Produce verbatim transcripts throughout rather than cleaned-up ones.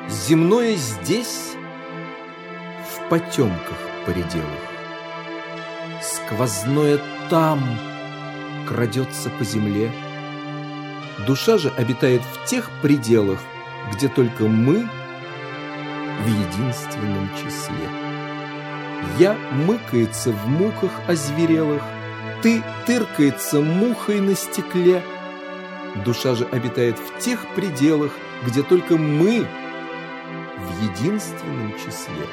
Земное здесь, в потемках пределах, сквозное там крадется по земле. Душа же обитает в тех пределах, где только мы в единственном числе. Я мыкается в муках озверелых, ты тыркается мухой на стекле. Душа же обитает в тех пределах, где только мы в единственном числе.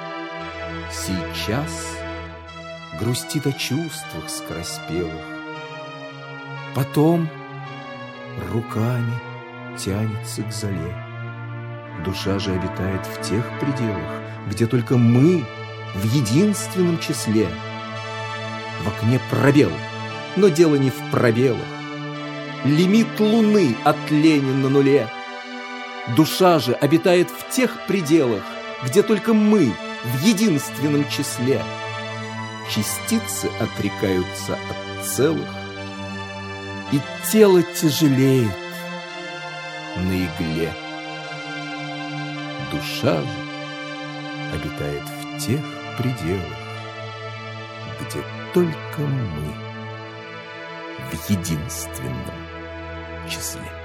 Сейчас грустит о чувствах скороспелых, потом руками тянется к золе. Душа же обитает в тех пределах, где только мы в единственном числе. В окне пробел, но дело не в пробелах. Лимит луны от Ленина на нуле. Душа же обитает в тех пределах, где только мы в единственном числе. Частицы отрекаются от целых, и тело тяжелеет на игле. Душа же обитает в тех пределах, где только мы в единственном числе.